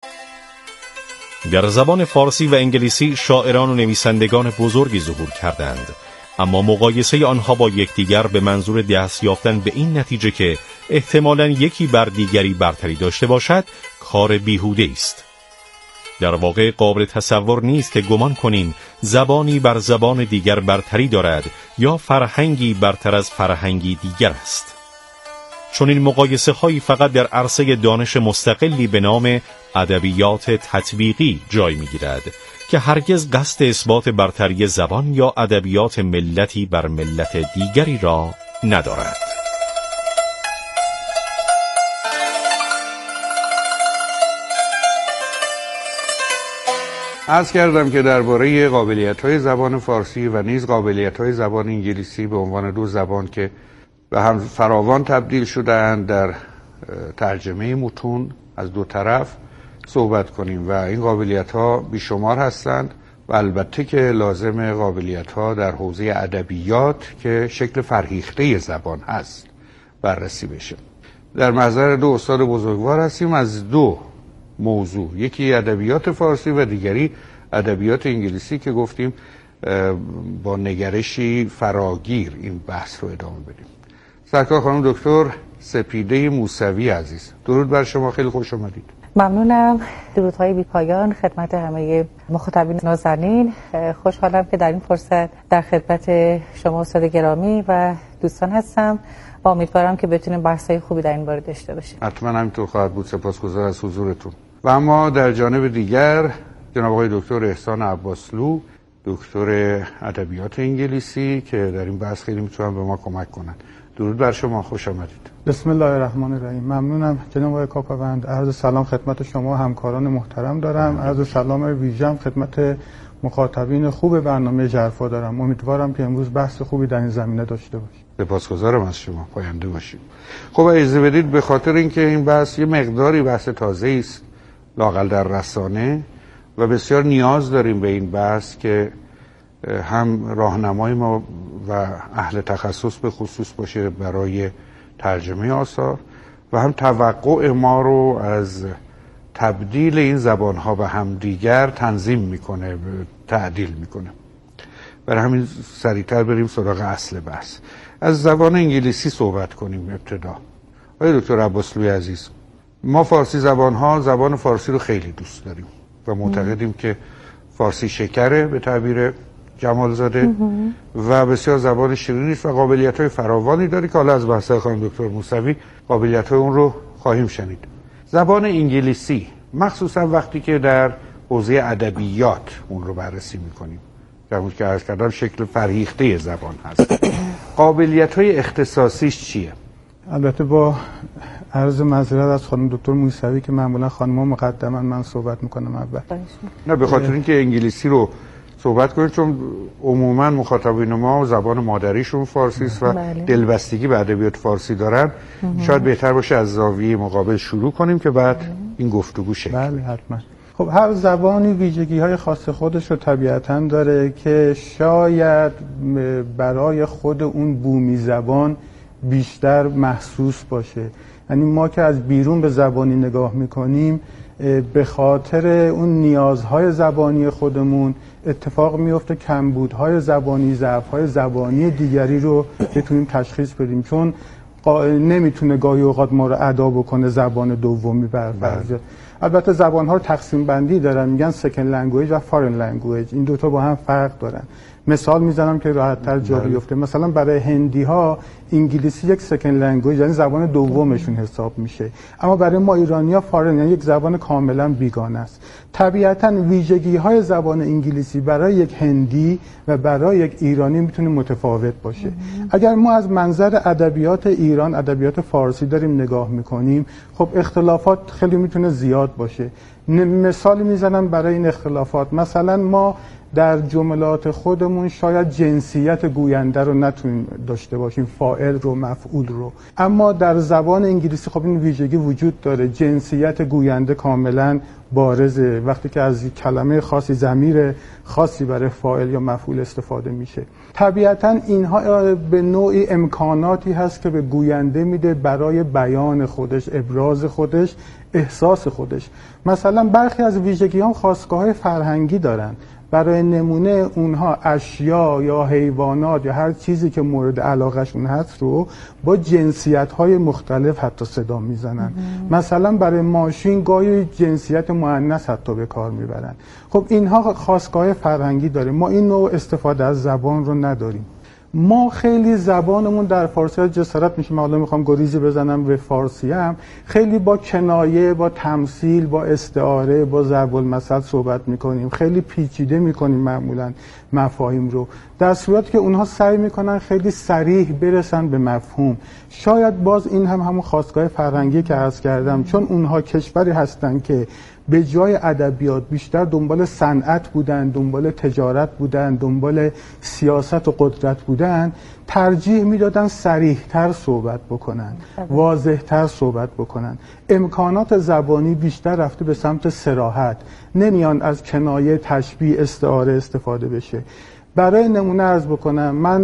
در زبان فارسی و انگلیسی شاعران و نویسندگان بزرگی ظهور کردند، اما مقایسه آنها با یکدیگر به منظور دست یافتن به این نتیجه که احتمالاً یکی بر دیگری برتری داشته باشد کار بیهوده است. در واقع قابل تصور نیست که گمان کنیم زبانی بر زبان دیگر برتری دارد یا فرهنگی برتر از فرهنگی دیگر است. چون این مقایسه هایی فقط در عرصه دانش مستقلی به نام ادبیات تطبیقی جای می‌گیرد که هرگز قصد اثبات برتری زبان یا ادبیات ملتی بر ملت دیگری را ندارد. عرض کردم که درباره قابلیت‌های زبان فارسی و نیز قابلیت‌های زبان انگلیسی به عنوان دو زبان که به هم فراوان تبدیل شده‌اند در ترجمه متون از دو طرف صحبت کنیم و این قابلیت‌ها بیشمار هستند و البته که لازم قابلیت‌ها در حوزه ادبیات که شکل فرهیخته زبان هست بررسی بشه. در محضر دو استاد بزرگوار هستیم از دو موضوع، یکی ادبیات فارسی و دیگری ادبیات انگلیسی که گفتیم با نگرشی فراگیر این بحث رو ادامه بدیم. سرکار خانم دکتر سپیده موسوی عزیز، درود بر شما، خیلی خوش آمدید. ممنونم. درودهای بی پایان خدمت همه مخاطبین نازنین. خوشحالم که در این فرصت در خدمت شما استاد گرامی و دوستان هستم و امیدوارم که بتونیم بحث‌های خوبی در این باره داشته باشیم. حتما همینطور خواهد بود. سپاسگزار از حضورتون. و اما در جانب دیگر جناب آقای دکتر احسان عباسلو، دکتر ادبیات انگلیسی که در این بحث خیلی میتونن به ما کمک کنن. درود بر شما، خوش آمدید. بسم الله الرحمن الرحیم. ممنونم جناب آقای کاکاوند. عرض سلام خدمت شما همکاران محترم دارم. عرض سلام ویژه‌ام خدمت مخاطبین خوب برنامه ژرفا دارم. امیدوارم که امروز بحث خوبی در این زمینه داشته باشیم. سپاسگزارم از شما، پاینده باشید. خب اجازه بدید به خاطر اینکه این بحث یه مقداری بحث تازه‌ای است لااقل در رسانه و بسیار نیاز داریم به این بحث که هم راهنمای ما و اهل تخصص به خصوص باشه برای ترجمه آثار و هم توقع ما رو از تبدیل این زبان‌ها به هم دیگر تنظیم میکنه، تعدیل میکنه. برای همین سریعتر بریم سراغ اصل بحث. از زبان انگلیسی صحبت کنیم ابتدا. آقای دکتر عباسلوی عزیز، ما فارسی زبان‌ها زبان فارسی رو خیلی دوست داریم و معتقدیم که فارسی شکره به تعبیر جمالزاده و بسیار زبان شیرینی است و قابلیت‌های فراوانی داره که حالا از بحث خانم دکتر موسوی قابلیت‌های اون رو خواهیم شنید. زبان انگلیسی مخصوصا وقتی که در حوزه ادبیات اون رو بررسی می‌کنیم، همون که عرض کردم شکل فرهیخته زبان هست، قابلیت‌های اختصاصیش چیه؟ البته با عرض معذرت از خانم دکتر موسوی که معمولا خانم‌ها مقدما من صحبت می‌کنم اول. نه به خاطر اینکه انگلیسی رو صحبت کنیم چون عموما مخاطبین ما زبان مادریشون فارسی است و دلبستگی به ادبیات فارسی دارن. شاید بهتر باشه از زاویه مقابل شروع کنیم که بعد این گفتگو شکل. بله حتما. خب هر زبانی ویژگی‌های خاص خودش رو طبیعتاً داره که شاید برای خود اون بومی زبان بیشتر محسوس باشه. یعنی ما که از بیرون به زبانی نگاه میکنیم به خاطر اون نیازهای زبانی خودمون اتفاق میفته کمبودهای زبانی، ضعف‌های زبانی دیگری رو بتونیم تشخیص بدیم، چون نمیتونه گاهی اوقات ما رو ادا بکنه زبان دومی برفرض. البته زبان‌ها رو تقسیم بندی دارن، میگن سکند لنگویج و فارن لنگویج، این دوتا با هم فرق دارن. مثال میزنم که راحت‌تر جا بیفته. مثلا برای هندی‌ها انگلیسی یک سکند لنگویج یعنی زبان دومشون حساب میشه، اما برای ما ایرانی‌ها فارن یعنی یک زبان کاملا بیگانه است. طبیعتاً ویژگی‌های زبان انگلیسی برای یک هندی و برای یک ایرانی میتونه متفاوت باشه. اگر ما از منظر ادبیات ایران، ادبیات فارسی داریم نگاه میکنیم، خب اختلافات خیلی میتونه زیاد باشه. مثال میزنم برای این اختلافات. مثلا ما در جملات خودمون شاید جنسیت گوینده رو نتونیم داشته باشیم، فاعل رو، مفعول رو، اما در زبان انگلیسی خب این ویژگی وجود داره، جنسیت گوینده کاملا بارزه وقتی که از کلمه خاصی، ضمیر خاصی برای فاعل یا مفعول استفاده میشه. طبیعتا اینها به نوعی امکاناتی هست که به گوینده میده برای بیان خودش، ابراز خودش، احساس خودش. مثلا برخی از ویژگی‌ها خاستگاه‌های فرهنگی دارن. برای نمونه اونها اشیا یا حیوانات یا هر چیزی که مورد علاقهشون هست رو با جنسیت‌های مختلف حتی صدا میزنن. مثلا برای ماشین گاهی جنسیت مؤنث حتی به کار میبرن. خب اینها خاستگاه فرهنگی داره. ما این نوع استفاده از زبان رو نداریم. ما خیلی زبانمون در فارسی جسارت میشه، من حالا میخوام گریزی بزنم به فارسی هم، خیلی با کنایه، با تمثیل، با استعاره، با ضرب المثل صحبت میکنیم، خیلی پیچیده میکنیم معمولا مفاهیم رو، در صورتی که اونها سعی میکنن خیلی صریح برسن به مفهوم. شاید باز این هم همون خاستگاه فرهنگی که عرض کردم، چون اونها کشوری هستن که به جای ادبیات بیشتر دنبال صنعت بودن، دنبال تجارت بودن، دنبال سیاست و قدرت بودن، ترجیح میدادن صریح‌تر صحبت بکنن، واضح‌تر صحبت بکنن. امکانات زبانی بیشتر رفته به سمت صراحت، نمیان از کنایه، تشبیه، استعاره استفاده بشه. برای نمونه عرض بکنم، من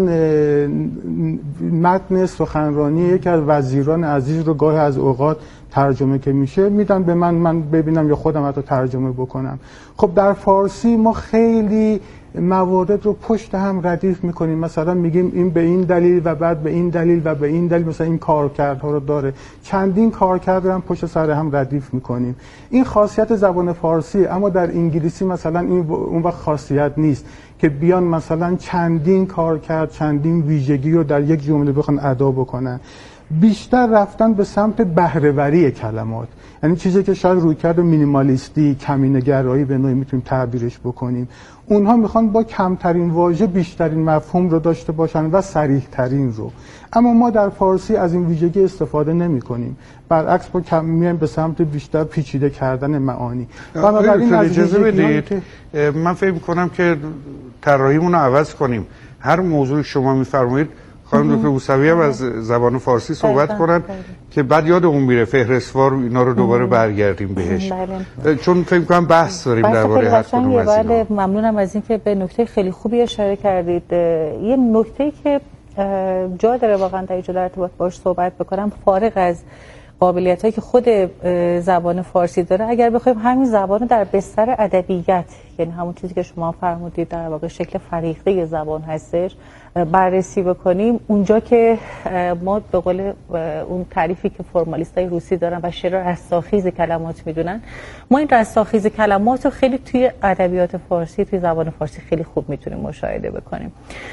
متن سخنرانی یکی از وزیران عزیز رو گاهی از اوقات ترجمه که میشه میدن به من ببینم یا خودم حتی ترجمه بکنم. خب در فارسی ما خیلی موارد رو پشت هم ردیف میکنیم، مثلا میگیم این به این دلیل و بعد به این دلیل و به این دلیل، مثلا این کارکردها رو داره، چندین کارکرد رو هم پشت سر هم ردیف میکنیم. این خاصیت زبان فارسی، اما در انگلیسی مثلا این اون وقت خاصیت نیست که بیان مثلا چندین کارکرد، چندین ویژگی رو در یک جمله بخوان ادا بکنن. بیشتر رفتن به سمت بهره‌وری کلمات، یعنی چیزی که شاید رویکرد مینیمالیستی، کمینه‌گرایی به نوعی میتونیم تعبیرش بکنیم. اونها میخوان با کمترین واژه بیشترین مفهوم رو داشته باشن و صریح‌ترین رو. اما ما در فارسی از این ویژگی استفاده نمی‌کنیم، برعکس با میایم به سمت بیشتر پیچیده کردن معانی. بنابراین اجازه بدید من فکر می‌کنم که طراحیمون رو عوض کنیم. هر موضوعی شما می‌فرمایید خانم دکتر موسوی هم از زبان فارسی صحبت کنن که بعد یادمون میره فهرستوار اینا رو دوباره برگردیم بهش، چون فکر کنم بحث داریم درباره هر کدوم از اینا. ممنونم از اینکه به نکته خیلی خوبی اشاره کردید. یه نکته‌ای که جا داره واقعا در اینجا در ارتباط باش صحبت بکنم، فارغ از قابلیتایی که خود زبان فارسی داره، اگر بخوایم همین زبان رو در بستر ادبیات، یعنی همون چیزی که شما فرمودید در واقع شکل فریقه زبان هستش، بررسی بکنیم، اونجا که ما به قول اون تعریفی که فرمالیستای روسی دارن و شعر رستاخیز کلمات میدونن، ما این رستاخیز کلمات رو خیلی توی ادبیات فارسی، توی زبان فارسی خیلی خوب میتونیم مشاهده بکنیم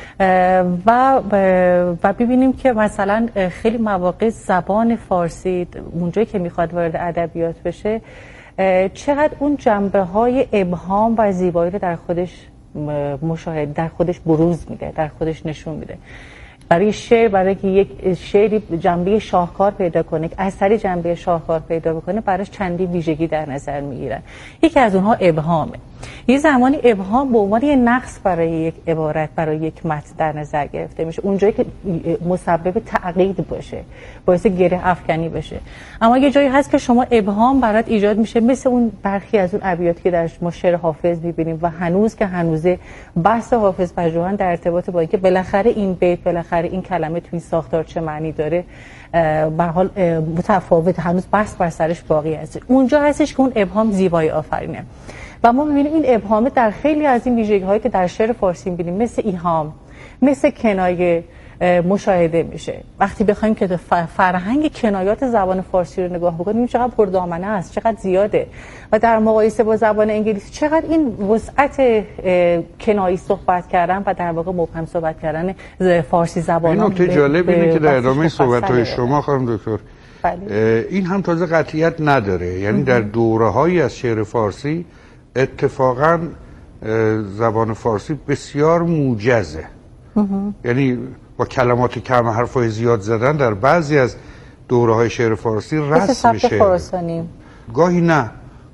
و ببینیم که مثلا خیلی مواقع زبان فارسی اونجایی که میخواد وارد ادبیات بشه، چقدر اون جنبه‌های ابهام و زیبایی رو در خودش مشاهده، در خودش بروز میده، در خودش نشون میده. برای شعر، برای که یک شعری جنبه شاهکار پیدا کنه، اثری جنبه شاهکار پیدا بکنه، براش چندین ویژگی در نظر میگیرن. یکی از اونها ابهامه. یه زمانی ابهام به عنوان یه نقص برای یک عبارت، برای یک متن در نظر گرفته میشه، اونجایی که مسبب تعقید باشه، باعث گره افکنی بشه. اما یه جایی هست که شما ابهام برات ایجاد میشه، مثل اون برخی از اون ابیاتی که در ما شعر حافظ میبینیم و هنوز که هنوزه بحث حافظ پژوهان در ارتباط با اینکه بالاخره این بیت، بالاخره این کلمه تو این ساختار چه معنی داره، به حال متفاوت، هنوز بحث بر سرش باقی است. اونجا هستش که اون ابهام زیبایی آفرینه و ما می‌بینیم این ابهام در خیلی از این ویژگی‌هایی که در شعر فارسی می‌بینیم، مثل ایهام، مثل کنایه، مشاهده میشه. وقتی بخوایم که فرهنگ کنایات زبان فارسی رو نگاه بکنیم، چقدر پردامنه است، چقدر زیاده و در مقایسه با زبان انگلیسی چقدر این وسعت کنایی صحبت کردن و در واقع مبهم صحبت کردن فارسی زبان. این نکته جالب اینه که در ادامه صحبت‌های شما خانم دکتر، این هم تازه قطعیت نداره، یعنی در دوره‌هایی از شعر فارسی اتفاقاً زبان فارسی بسیار موجزه، یعنی با کلمات کم حرفای زیاد زدن در بعضی از دوره‌های شعر فارسی رسم میشه. گاهی نه،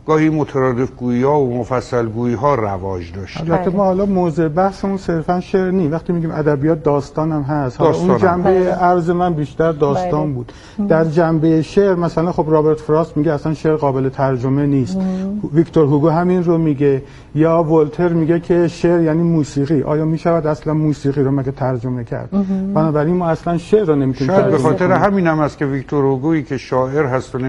گاهی مترادف گویی ها و مفصل گویی ها رواج داشت. البته ما حالا موضوع بحثمون صرفا شعر نیست، وقتی میگیم ادبیات داستان هم هست. حالا اون جنبه عرض من بیشتر داستان بود. در جنبه شعر مثلا خب رابرت فراست میگه اصلا شعر قابل ترجمه نیست. ویکتور هوگو همین رو میگه، یا ولتر میگه که شعر یعنی موسیقی. آیا میشود اصلا موسیقی رو مگه ترجمه کرد؟ بنابراین ما اصلا شعر رو نمیتونیم شاید به خاطر همین هم است که ویکتور هوگویی که شاعر هست و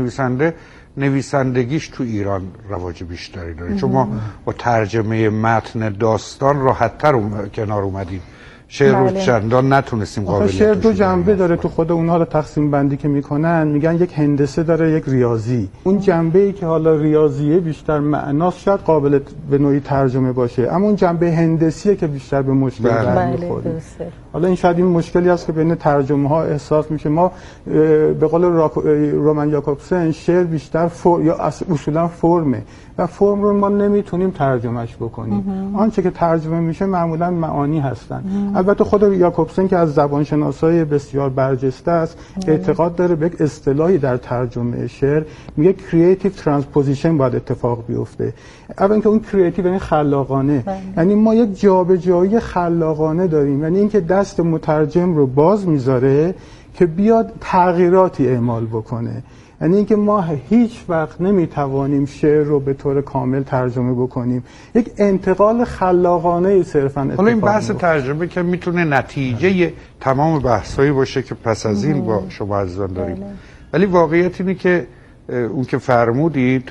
نویسندگیش تو ایران رواج بیشتری داره، چون ما با ترجمه متن داستان راحت‌تر کنار اومدیم. شعر رو چندان نتونستیم قابلیتش. شعر دو جنبه داره تو خود اونها رو تقسیم بندی که میکنن، میگن یک هندسه داره، یک ریاضی. اون جنبه‌ای که حالا ریاضیه بیشتر معناست شاید قابل به نوعی ترجمه باشه، اما اون جنبه هندسیه که بیشتر به مشکل برمیخوره. حالا این شاید این مشکلی است که بین ترجمه ها احساس میشه. ما به قول رومن یاکوبسن شعر بیشتر یا اصولا فرمه و فرم رو ما نمیتونیم ترجمهش بکنیم. آنچه که ترجمه میشه معمولا معانی هستن. البته خود یاکوبسن که از زبانشناسای بسیار برجسته است اعتقاد داره به یک اصطلاحی در ترجمه شعر، میگه کریتیو ترانسپوزیشن باید اتفاق بیفته. اول اینکه اون کریتیو یعنی خلاقانه، یعنی ما یک جابجایی خلاقانه داریم، یعنی اینکه دست مترجم رو باز میذاره که بیاد تغییراتی اعمال بکنه. یعنی اینکه ما هیچ وقت نمیتوانیم شعر رو به طور کامل ترجمه بکنیم. یک انتقال خلاقانه صرفاً اتفاق حالا این بحث ترجمه که میتونه نتیجه تمام بحثایی باشه که پس از این با شما عزیزان داریم، ولی واقعیت اینه که اون که فرمودید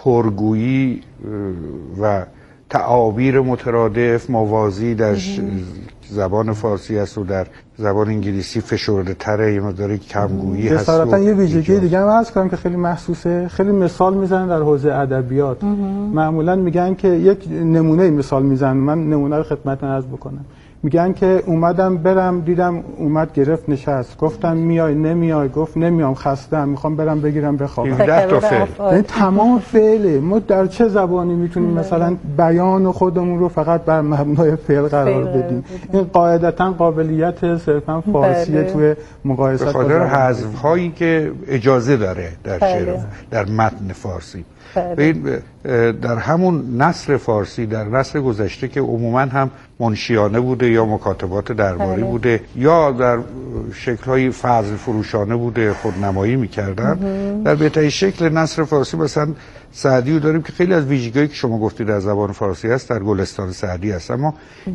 پرگویی و تعابیر مترادف موازی در زبان فارسی است و در زبان انگلیسی فشرده تره، یه مقداری کمگویی هست. اصالتا یه ویژگی دیگه هم عرض کنم که خیلی محسوسه، خیلی مثال میزنن در حوزه ادبیات. معمولا میگن که یک نمونه مثال میزنن، من نمونه رو خدمتتون عرض بکنم. میگن که اومدم برم دیدم اومد گرفت نشست، گفتم میای نمیای، گفت نمیام خستم میخوام برم بگیرم بخوابم. 17 تا فعل. یعنی تمام فعله. ما در چه زبانی میتونیم مثلا بیان خودمون رو فقط بر مبنای فعل قرار بدیم؟ این قاعدتا قابلیت صرفا فارسی توی مقایسه به خاطر حذف هایی که اجازه داره در شعر در متن فارسی. در همون نثر فارسی در نثر گذشته که عموما هم منشیانه بوده یا مکاتبات درباری بوده یا در شکل‌های فضل فروشانه بوده خودنمایی می‌کردن، در بهترین شکل نثر فارسی مثلا سعدی رو داریم که خیلی از ویژگی‌هایی که شما گفتید در زبان فارسی هست در گلستان سعدی هست، اما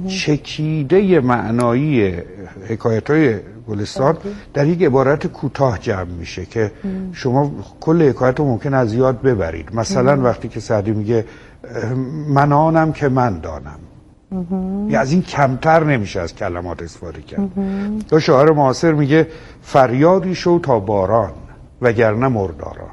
چکیده معنایی حکایت‌های گلستان در یک عبارت کوتاه جمع میشه که شما کل حکایت رو ممکن از یاد ببرید. مثلا وقتی که سعدی میگه من آنم که من دانم، یا از این کمتر نمیشه از کلمات استفاده کرد. یا شاعر معاصر میگه فریادی شو تا باران وگرنه مرداران.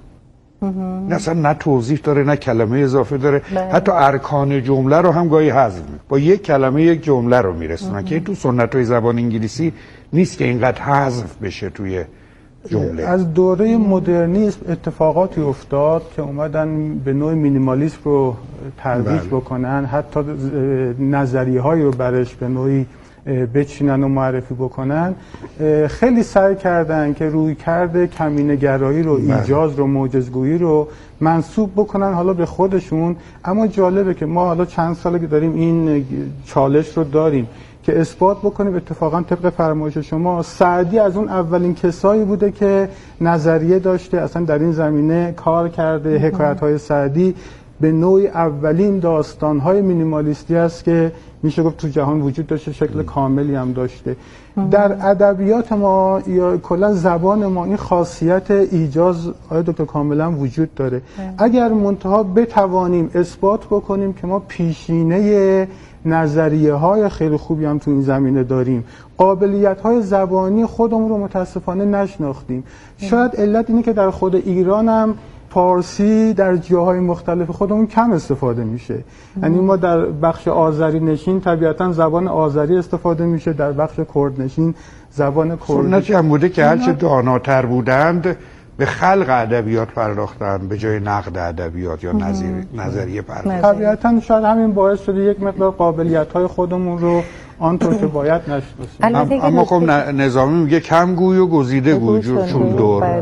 اصلا نه توضیح داره نه کلمه اضافه داره، حتی ارکان جمله رو هم گاهی حذف میکنه، با یک کلمه یک جمله رو میرسونن که تو سنت‌های زبان انگلیسی نیست که اینقدر حذف بشه توی جمله. از دوره مدرنیسم اتفاقاتی افتاد که اومدن به نوع مینیمالیسم رو ترویج بکنن، حتی نظریه‌هایی رو برش به نوعی بچینن و معرفی بکنن. خیلی سعی کردن که رویکرد کمینه‌گرایی رو، ایجاز رو، معجزگویی رو منسوب بکنن حالا به خودشون. اما جالبه که ما حالا چند ساله که داریم این چالش رو داریم که اثبات بکنیم. اتفاقا طبق فرمایش شما سعدی از اون اولین کسایی بوده که نظریه داشته، اصلا در این زمینه کار کرده. حکایت‌های سعدی به نوعی اولین داستان‌های مینیمالیستی است که میشه گفت تو جهان وجود داشته، شکل کاملی هم داشته. در ادبیات ما یا کلا زبان ما این خاصیت ایجاز آیا دکتر کاملا وجود داره. اگر منتها بتوانیم اثبات بکنیم که ما پیشینه نظریه های خیلی خوبی هم تو این زمینه داریم، قابلیت های زبانی خودمون رو متاسفانه نشناختیم. شاید علت اینه که در خود ایران هم فارسی در جاهای مختلف خودمون کم استفاده میشه. یعنی ما در بخش آذری نشین طبیعتا زبان آذری استفاده میشه، در بخش کرد نشین زبان کردی. سنت هم بوده که هرچه داناتر بودند به خلق ادبیات پرداختن به جای نقد ادبیات یا نظریه پرداختن. طبیعتا شاید همین باعث شده یک مقدار قابلیت‌های خودمون رو آنطور که باید نشناسیم. اما خب نظامی میگه کم گوی و گزیده گوی چون دور.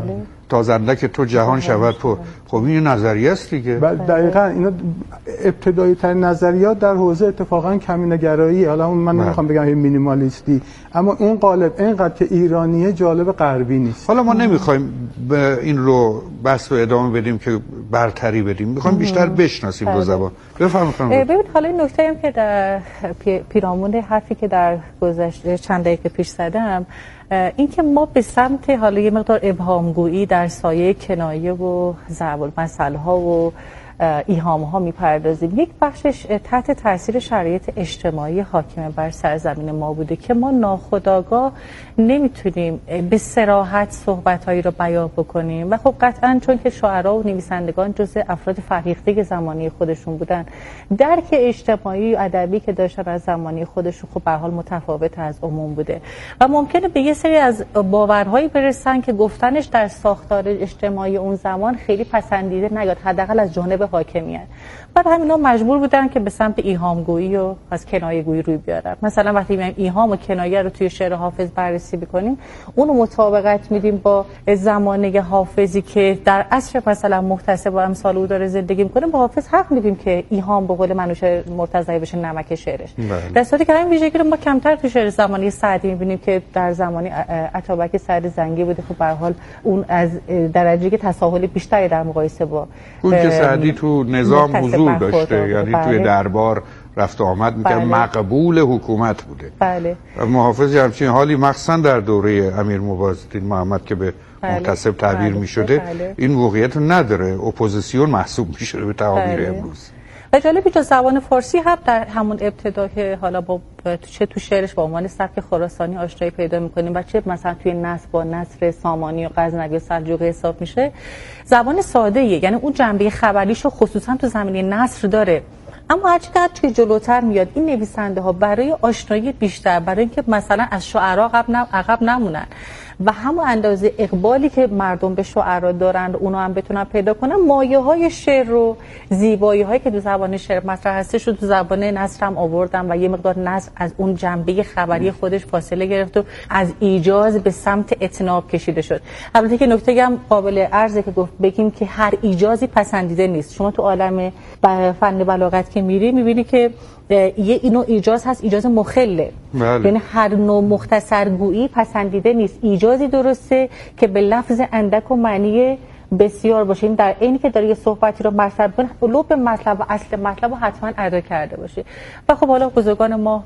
تازنده که تو جهان شود پر. خب این نظریه است دیگه. دقیقاً اینا ابتدایی ترین نظریات در حوزه اتفاقاً کمینه‌گرایی، حالا من نمیخوام بگم مینیمالیستی، اما این قالب اینقدر که ایرانیه جالب غربی نیست. حالا ما نمیخوایم این رو بحث رو ادامه بدیم که برتری بدیم، میخوایم بیشتر بشناسیم دو زبان. بفرمایید. ببین حالا این نکته هم که در پیرامون حرفی که در گذشته چند دقیقه پیش زدم، این که ما به سمت حالا یه مقدار ابهامگویی در سایه کنایه و ضرب المثل ها و ایهام ها میپردازیم. یک بخشش تحت تاثیر شرایط اجتماعی حاکم بر سرزمین ما بوده که ما ناخودآگاه نمیتونیم به صراحت صحبت هایی رو بیان بکنیم و خب قطعا چون که شاعرها و نویسندگان جزء افراد فرهیخته زمانی خودشون بودن، درک اجتماعی و ادبی که داشتن از زمانی خودشون خب به هر حال متفاوت از عموم بوده و ممکنه به یه سری از باورهایی برسن که گفتنش در ساختار اجتماعی اون زمان خیلی پسندیده نیاد، حداقل از جانب حاکمیت. بعد همینا مجبور بودن که به سمت ایهامگویی و از کنایه‌گویی روی بیارن. مثلا وقتی میایم ایهام و کنایه رو توی شعر حافظ بررسی بکنیم، اون رو مطابقت میدیم با زمانه حافظی که در عصر مثلا محتسب و امثال او داره زندگی میکنه، با حافظ حق میدیم که ایهام به قول منوچهر مرتضوی بشه نمک شعرش. در صورتی که همین ویژگی رو ما کمتر تو شعر زمانی سعدی میبینیم که در زمانی اتابک سعد زنگی بوده. خب به هر حال اون از درجه که تساهل بیشتری در مقایسه با اون که سعدی تو نظام حضور داشته، یعنی توی دربار رفت و آمد میکرد، مقبول حکومت بوده. بله. محافظ همچین حالی مخصوصا در دوره امیر مبارزالدین محمد که به محتسب تعبیر میشده این موقعیت رو نداره، اپوزیسیون محسوب میشه به تعابیر امروز. و جالبی جو زبان فارسی هم در همون ابتدا که حالا با چه تو شعرش با عنوان سبک خراسانی آشنایی پیدا میکنیم و چه مثلا توی نثر با نثر سامانی و غزنوی و سلجوقی حساب میشه، زبان ساده ایه، یعنی اون جنبه خبریشو خصوصا تو زمینه نثر داره. اما هرچقدر که جلوتر میاد این نویسنده ها برای آشنایی بیشتر، برای اینکه مثلا از شعرا عقب نمونن و همون اندازه اقبالی که مردم به شعرا دارن اونا هم بتونن پیدا کنن، مایه های شعر رو، زیبایی هایی که تو زبان شعر مطرح هستش رو تو زبان نثر هم آوردن و یه مقدار نثر از اون جنبه خبری خودش فاصله گرفت و از ایجاز به سمت اطناب کشیده شد. البته که نکته هم قابل عرضه که گفت بگیم که هر ایجازی پسندیده نیست. شما تو عالم فن بلاغت که میری میبینی که یه اینو ایجاز هست، ایجاز مخله. یعنی هر نوع مختصرگویی پسندیده نیست. ایجازی درسته که به لفظ اندک و معنی بسیار باشه. این در عینی که داره یه صحبتی رو مطرح کنه، لب مطلب و اصل مطلب رو حتما ادا کرده باشه. و خب حالا بزرگان ما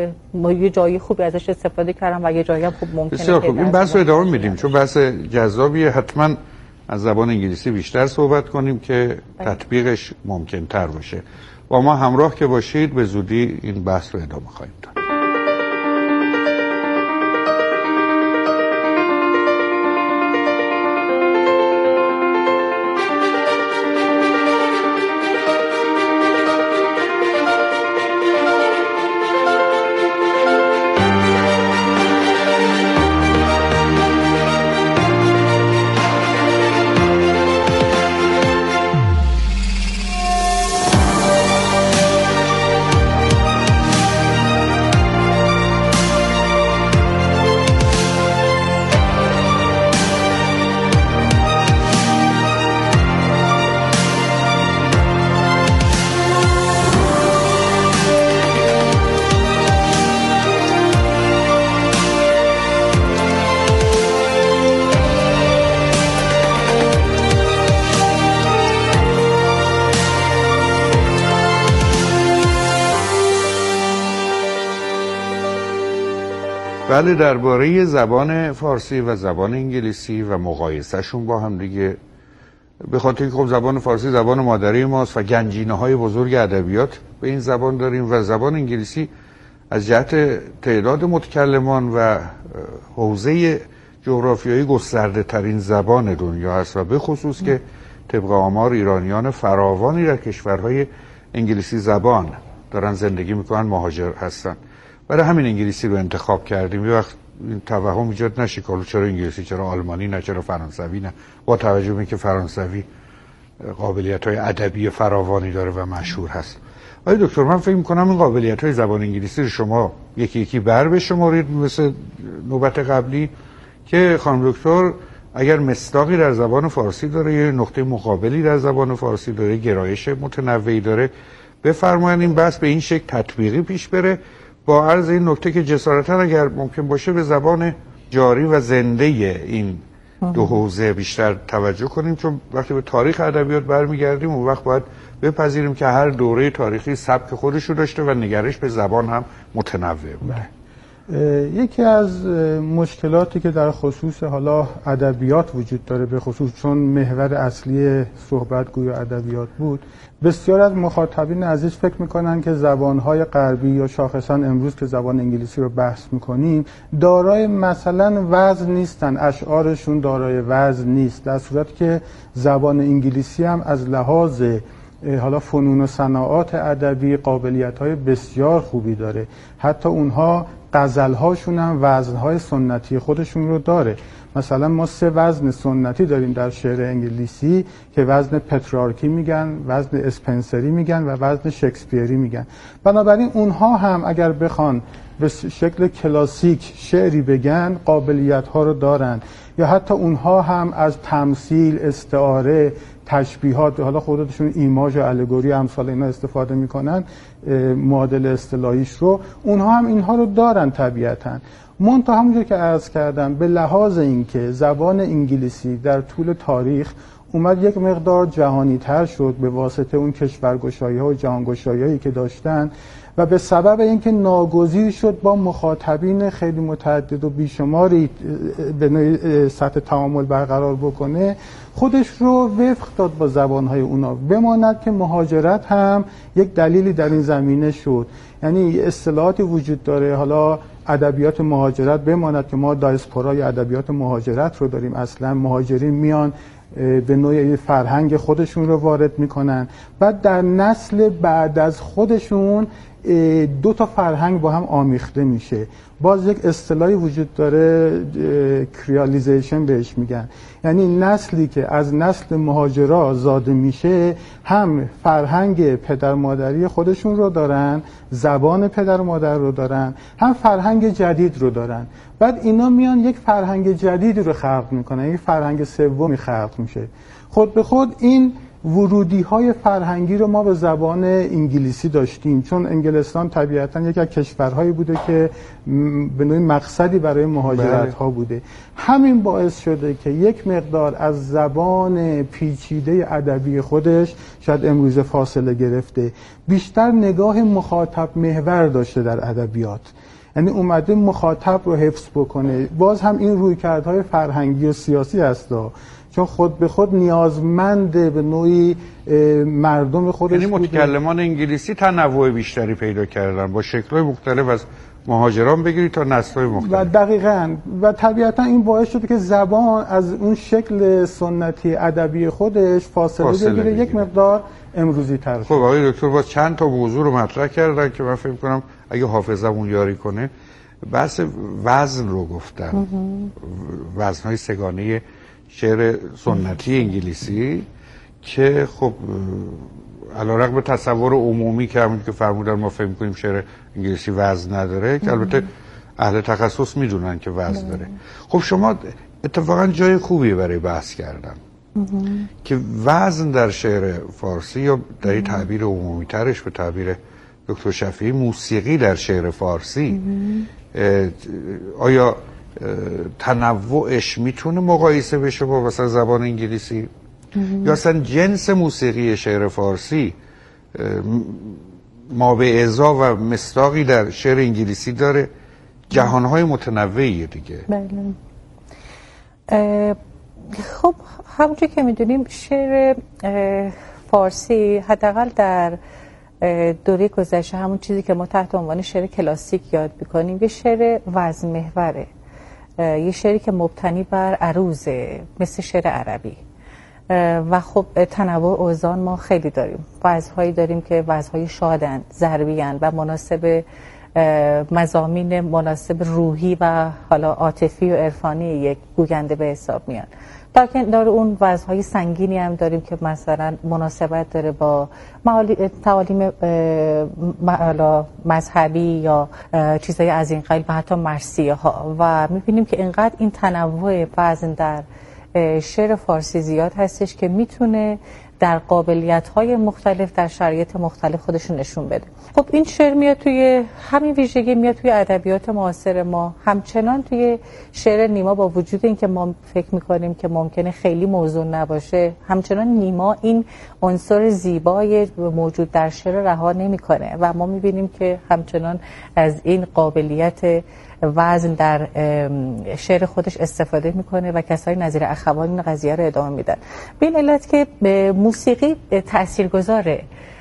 یه جایی خوبی ازش استفاده کردن و یه جایی هم خوب ممکنه. بسیار خوب. این بحث رو ادامه میدیم چون بحث جذابیه. حتما از زبان انگلیسی بیشتر صحبت کنیم که تطبیقش ممکن تر باشه. با ما همراه که باشید، به زودی این بحث رو ادامه خواهیم داد. بله، درباره زبان فارسی و زبان انگلیسی و مقایسهشون با هم دیگه، به خاطر اینکه خب زبان فارسی زبان مادری ماست و گنجینه‌های بزرگ ادبیات به این زبان داریم و زبان انگلیسی از جهت تعداد متکلمان و حوزه جغرافیایی گسترده ترین زبان دنیا هست و به خصوص که طبق آمار ایرانیان فراوانی در کشورهای انگلیسی زبان دارن زندگی میکنن، مهاجر هستن. برای همین انگلیسی رو انتخاب کردیم. یه وقت این توهم ایجاد نشه که چرا انگلیسی، چرا آلمانی نه، چرا فرانسوی نه، با توجه به اینکه فرانسوی قابلیت‌های ادبی فراوانی داره و مشهور هست. آقای دکتر، من فکر می‌کنم این قابلیت‌های زبان انگلیسی رو شما یکی یکی بر بشمارید مثل نوبت قبلی که خانم دکتر اگر مصداقی در زبان فارسی داره، یه نقطه مقابلی در زبان فارسی داره، گرایش متنوعی داره، بفرمایید این بحث به این شکل تطبیقی پیش بره، با عرض این نکته که جسارتا اگر ممکن باشه به زبان جاری و زنده این دو حوزه بیشتر توجه کنیم، چون وقتی به تاریخ ادبیات برمیگردیم اون وقت باید بپذیریم که هر دوره تاریخی سبک خودش رو داشته و نگرش به زبان هم متنوع بوده. یکی از مشکلاتی که در خصوص حالا ادبیات وجود داره، به خصوص چون محور اصلی صحبت گویا ادبیات بود، بسیار از مخاطبین عزیز فکر میکنن که زبانهای غربی یا شاخصا امروز که زبان انگلیسی رو بحث میکنیم دارای مثلا وزن نیستن، اشعارشون دارای وزن نیست، در صورتی که زبان انگلیسی هم از لحاظ حالا فنون و صناعات ادبی قابلیت‌های بسیار خوبی داره. حتی اونها غزل‌هاشون هم وزن‌های سنتی خودشون رو داره. مثلا ما 3 وزن سنتی داریم در شعر انگلیسی که وزن پترارکی میگن، وزن اسپنسری میگن و وزن شکسپیری میگن. بنابراین اونها هم اگر بخوان به شکل کلاسیک شعری بگن قابلیت‌ها رو دارن، یا حتی اونها هم از تمثیل، استعاره، تشبیهات، حالا خودشون ایماژ و الگوری امثال اینا استفاده میکنن، معادل اصطلاحیش رو، اونها هم اینها رو دارن طبیعتاً. منتها همونجور که عرض کردم به لحاظ اینکه زبان انگلیسی در طول تاریخ اومد یک مقدار جهانی تر شد به واسطه اون کشورگشایی ها و جهانگشایی هایی که داشتن و به سبب اینکه ناگزیر شد با مخاطبین خیلی متعدد و بیشماری به نوعی سطح تعامل برقرار بکنه، خودش رو وفق داد با زبانهای اونا. بماند که مهاجرت هم یک دلیلی در این زمینه شد، یعنی اصطلاحاتی وجود داره، حالا ادبیات مهاجرت بماند که ما دایسپورا یا ادبیات مهاجرت رو داریم، اصلا مهاجرین میان به نوعی فرهنگ خودشون رو وارد میکنن، بعد در نسل بعد از خودشون 2 تا فرهنگ با هم آمیخته میشه. باز یک اصطلاحی وجود داره کریالیزیشن بهش میگن، یعنی نسلی که از نسل مهاجرا زاده میشه هم فرهنگ پدر مادری خودشون رو دارن، زبان پدر مادر رو دارن، هم فرهنگ جدید رو دارن. بعد اینا میان یک فرهنگ جدید رو خلق میکنن، یک فرهنگ سومی خلق میشه. خود به خود این ورودی های فرهنگی رو ما به زبان انگلیسی داشتیم، چون انگلستان طبیعتا یک از کشورهایی بوده که به نوعی مقصدی برای مهاجرت ها بوده. همین باعث شده که یک مقدار از زبان پیچیده ادبی خودش شاید امروز فاصله گرفته، بیشتر نگاه مخاطب محور داشته در ادبیات، یعنی اومده مخاطب رو حفظ بکنه. باز هم این رویکردهای فرهنگی و سیاسی هستا، چون خود به خود نیازمند به نوعی مردم خودش یعنی متکلمان انگلیسی تنوع بیشتری پیدا کردن با شکل‌های مختلف از مهاجران بگیرید تا نسل‌های مختلف. و دقیقاً و طبیعتاً این باعث شده که زبان از اون شکل سنتی ادبی خودش فاصله بگیره، یک مقدار امروزی تر. خب آقای دکتر باز چند تا موضوع رو مطرح کردن که من فکر کنم اگه حافظمون یاری کنه، بحث وزن رو گفتن، وزن‌های سه‌گانه شعر سنتی انگلیسی که خب علیرغم تصور عمومی که همون که فرمودن ما فهم کنیم شعر انگلیسی وزن نداره، که البته اهل تخصص میدونن که وزن داره. خب شما اتفاقا جای خوبی برای بحث کردن که وزن در شعر فارسی، یا در تعبیر عمومی ترش به تعبیر دکتر شفیعی موسیقی در شعر فارسی، آیا تنوعش میتونه مقایسه بشه با مثلا زبان انگلیسی؟ یا اصلا جنس موسیقی شعر فارسی ما به ازا و مصداقی در شعر انگلیسی داره؟ جهانهای متنوعیه دیگه. بله. خب همونجور که میدونیم شعر فارسی حداقل در دوره گذشته، همون چیزی که ما تحت عنوان شعر کلاسیک یاد میکنیم، یه شعر وزن محوره، یه شعری که مبتنی بر عروضه مثل شعر عربی. و خب تنوع اوزان ما خیلی داریم، وزنهایی داریم که وزنهای شادن، ضربیان و مناسب مضامین مناسب روحی و حالا عاطفی و عرفانی یک گوینده به حساب میان. داره اون وزنهای سنگینی هم داریم که مثلا مناسبت داره با تعالیم مذهبی یا چیزهای از این قبیل و حتی مرثیه ها، و میبینیم که اینقدر این تنوع وزن در شعر فارسی زیاد هستش که میتونه در قابلیت‌های مختلف در شرایط مختلف خودشون نشون بده. خب این شعر میاد توی همین ویژگی میاد توی ادبیات معاصر ما، همچنان توی شعر نیما با وجود اینکه ما فکر میکنیم که ممکنه خیلی موزون نباشه، همچنان نیما این عنصر زیبای موجود در شعر رها نمیکنه و ما میبینیم که همچنان از این قابلیت وزن در شعر خودش استفاده میکنه و کسای نظیر اخوان این قضیه رو ادامه میدن. به این علت که موسیقی تاثیرگذاره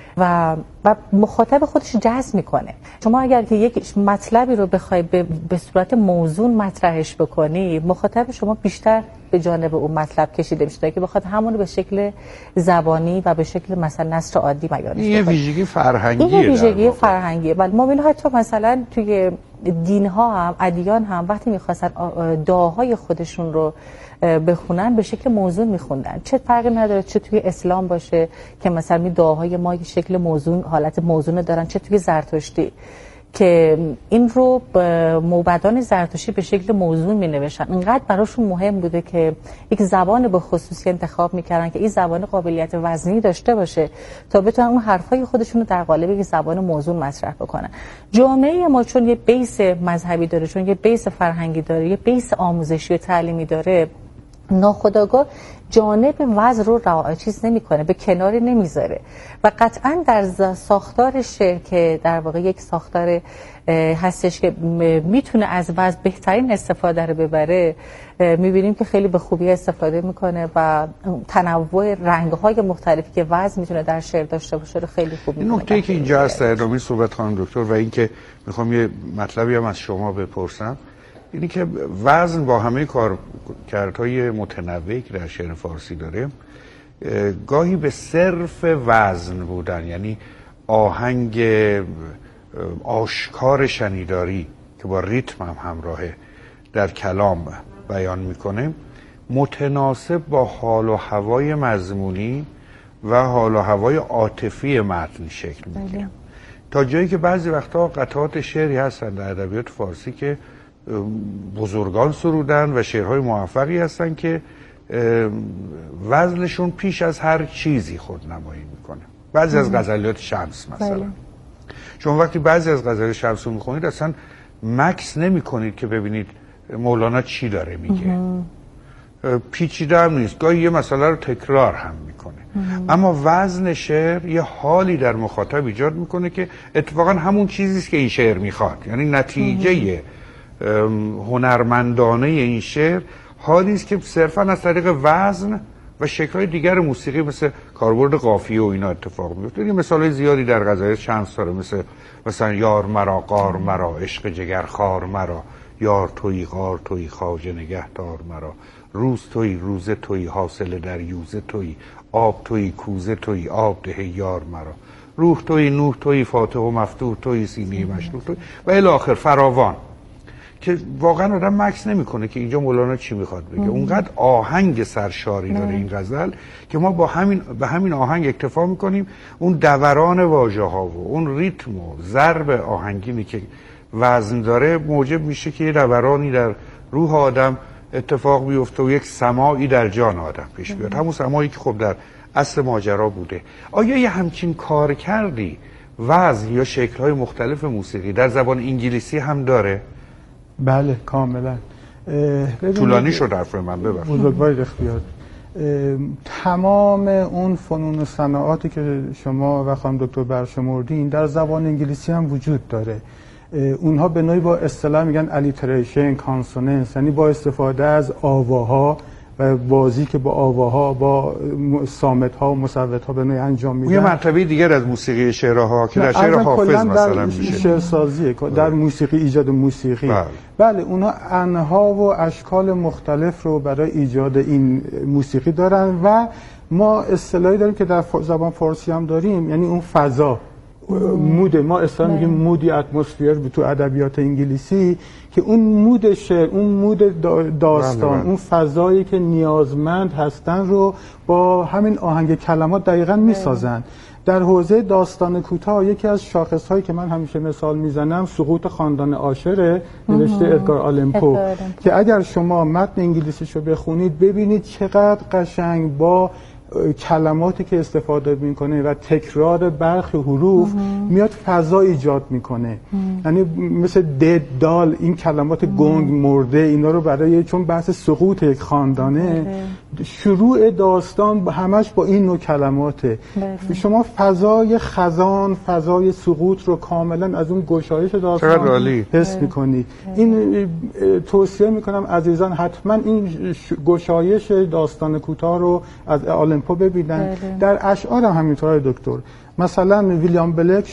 و مخاطب خودش جذب میکنه. شما اگر که یک مطلبی رو بخوای به صورت موزون مطرحش بکنی، مخاطب شما بیشتر به جانب اون مطلب کشیده میشه تا که بخواد همون رو به شکل زبانی و به شکل مثلا نثر عادی بیانش بکنه. این ویژگی فرهنگیه. این ویژگی فرهنگیه. ولی ما ببینیم حتی مثلا توی دین‌ها هم، ادیان هم وقتی می‌خواستن دعاهای خودشون رو بخونن به شکل موزون می‌خوندن. چه فرقی نداره چه توی اسلام باشه که مثلا می دعاهای ما شکل موزون، حالت موزون دارن، چه توی زرتشتی که این رو موبدان زرتشتی به شکل موزون می‌نوشتن. اینقدر براشون مهم بوده که یک زبان به خصوصی انتخاب می‌کردن که این زبان قابلیت وزنی داشته باشه تا بتونن اون حرفای خودشون رو در قالب یک زبان موزون مطرح بکنن. جامعه ما چون یه بیس مذهبی داره، چون یه بیس فرهنگی داره، یه بیس آموزشی و تعلیمی داره، ناخودآگاه جانب وزن رو چیز نمی‌کنه، به کناری نمیذاره و قطعاً در ساختار شعر که در واقع یک ساختار هستش که میتونه از وزن بهترین استفاده رو ببره، میبینیم که خیلی به خوبی استفاده میکنه و تنوع رنگ‌های مختلفی که وزن میتونه در شعر داشته باشه رو خیلی خوب میکنه. این نکته‌ای که اینجا هست در ادامه صحبت خانم دکتر و اینکه میخوام یه مطلبی هم از شما بپرسم، اینی که وزن با همه کارکردهای متنوعی که در شعر فارسی داره، گاهی به صرف وزن بودن، یعنی آهنگ آشکار شنیداری که با ریتم هم همراهه در کلام بیان میکنه، متناسب با حال و هوای مضمونی و حال و هوای عاطفی متن شکل میگیره. تا جایی که بعضی وقتا قطعات شعری هستن در ادبیات فارسی که بزرگان سرودن و شعرهای موفقی هستن که وزنشون پیش از هر چیزی خودنمایی میکنه. بعضی از غزلیات شمس مثلا، شما وقتی بعضی از غزلیات شمس رو میخونید اصلا مکس نمی کنید که ببینید مولانا چی داره میگه. پیچیده هم نیست، گاهی یه مسئله رو تکرار هم میکنه، اما وزن شعر یه حالی در مخاطب ایجاد میکنه که اتفاقا همون چیزیست که این شعر میخواد. یعنی نتیجه هنرمندانه این شعر حالی است که صرفا از طریق وزن و شکل‌های دیگر موسیقی مثل کاربرد قافیه و اینا اتفاق میفته. این مثالای زیادی در غزلیات شمس داره، مثلا یار مرا قار مرا، عشق جگر خار مرا، یار تویی قار تویی خواجه نگهدار مرا، روز تویی روزه تویی حاصل دریوزه تویی، آب تویی کوزه تویی آب ده یار مرا، روح تویی نوح تویی فاتح و مفتوح تویی سینه مشروح تویی و الی آخر فراوان، که واقعا آدم مکس نمیکنه که اینجا مولانا چی میخواد بگه. اونقدر آهنگ سرشاری داره این غزل که ما به همین آهنگ اکتفا میکنیم. اون دوران واژه ها و اون ریتم و ضرب آهنگینی که وزن داره موجب میشه که یه دورانی در روح آدم اتفاق بیفته و یک سماعی در جان آدم پیش بیاد، همون سماعی که خب در اصل ماجرا بوده. آیا یه همچین کار کردی وزن یا شکل‌های مختلف موسیقی در زبان انگلیسی هم داره؟ بله کاملا. طولانی شد حرف من، ببخشید. بزرگوار اختیار. تمام اون فنون و صنعاتی که شما و خانم دکتر برشمردین در زبان انگلیسی هم وجود داره. اونها به نوعی با اصطلاح میگن الیتریشن، کانسوننس، یعنی با استفاده از آواها و بازی که با آواها با صامت‌ها و مصوت‌ها به نوعی انجام میدن. یه مرتبه دیگر از موسیقی شعرها که در شعر حافظ مثلا میشه شعر سازیه، در موسیقی ایجاد موسیقی. بله اونها انها و اشکال مختلف رو برای ایجاد این موسیقی دارن و ما اصطلاحی داریم که در زبان فارسی هم داریم، یعنی اون فضا مود، ما اصلا میگیم مودی اتمسفیر تو ادبیات انگلیسی، که اون مود شعر، اون مود داستان، اون فضایی که نیازمند هستن رو با همین آهنگ کلمات دقیقاً میسازن در حوزه داستان کوتاه یکی از شاخص‌هایی که من همیشه مثال میزنم سقوط خاندان عاشر نوشته ادگار آلن پو که اگر شما متن انگلیسیشو بخونید ببینید چقدر قشنگ با کلماتی که استفاده میکنه و تکرار برخی حروف میاد فضا ایجاد میکنه. یعنی مثل دد، دال، این کلمات گنگ، مرده، اینا رو برای چون بحث سقوط یک خاندانه شروع داستان همش با این نوع کلماته. شما فضای خزان، فضای سقوط رو کاملا از اون گشایش داستان حس میکنید. این توصیه میکنم عزیزان حتما این گشایش داستان کوتاه رو از آلن پو ببینن. در اشعار هم همینطور دکتر، مثلا ویلیام بلک